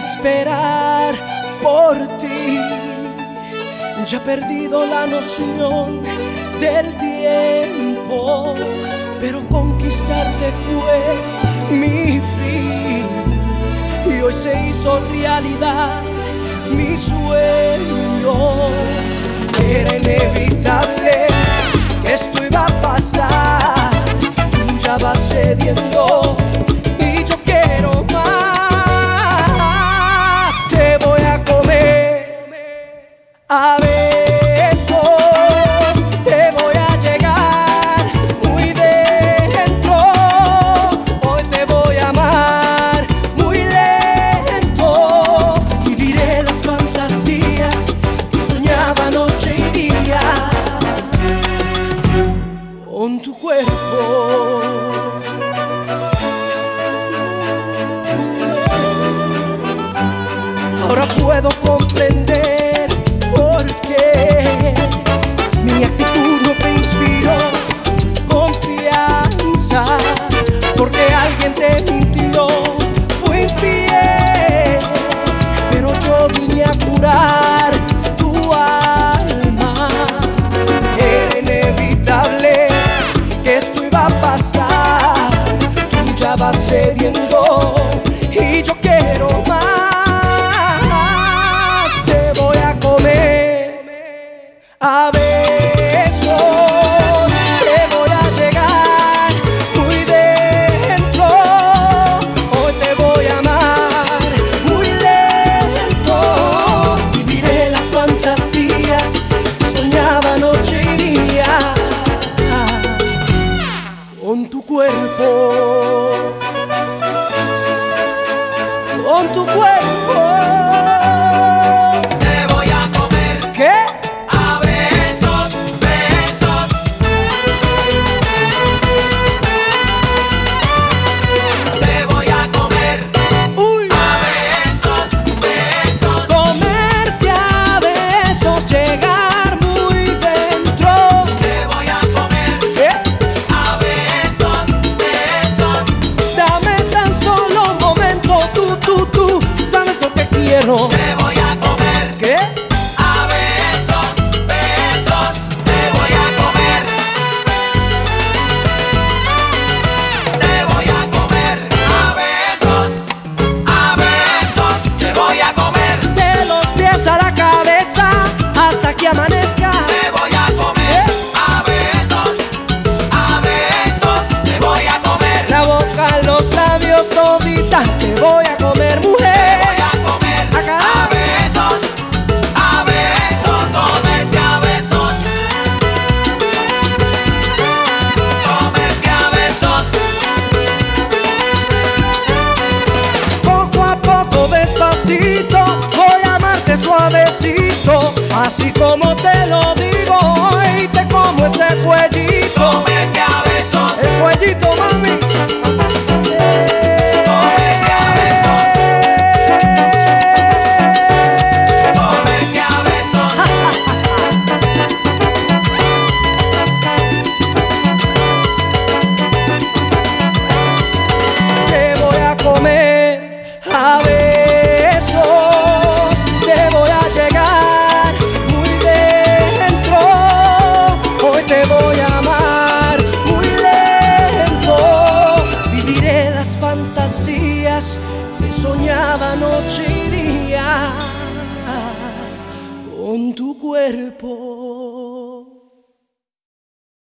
esperar por ti. Ya he perdido la noción del tiempo, pero conquistarte fue mi fin. Y hoy se hizo realidad mi sueño. Era inevitable que esto iba a pasar. Tú ya vas cediendo y yo quiero más. Te voy a comer a besos, te voy a llegar muy dentro. Hoy te voy a amar muy lento. Viviré las fantasías que soñaba noche y día con tu cuerpo. Ahora puedo comprender por qué mi actitud no te inspiró confianza, porque alguien te mintió, fue infiel, pero yo vine a curar tu alma. Era inevitable que esto iba a pasar. Tú ya vas cediendo y yo quiero más. A besos te voy a llegar muy dentro. Hoy te voy a amar muy lento. Viviré las fantasías que soñaba noche y día con tu cuerpo, con tu cuerpo. Te voy a comer. ¿Qué? A besos, besos, te voy a comer. Te voy a comer. A besos, te voy a comer. De los pies a la cabeza hasta que amanezca. Te voy a comer. A besos, te voy a comer. La boca, los labios, todita te voy a comer, mujer. Despacito, voy a amarte suavecito, así como te lo digo hoy, te como ese cuellito. Cómete a besos. El cuellito, mami. Cómete a besos. Cómete a besos. Te voy a comer a ver. Fantasías que soñaba noche y día con tu cuerpo.